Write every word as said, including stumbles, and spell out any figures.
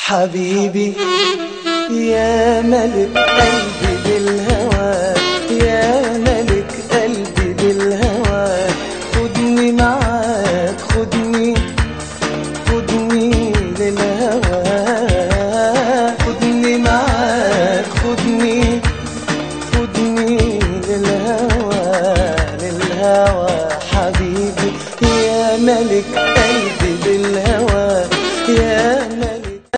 حبيبي يا ملك قلبي بالهوى، يا ملك قلبي بالهوى، خدني معاك خدني خدني للهوى، خدني معاك خدني خدني للهوى للهوى. حبيبي يا ملك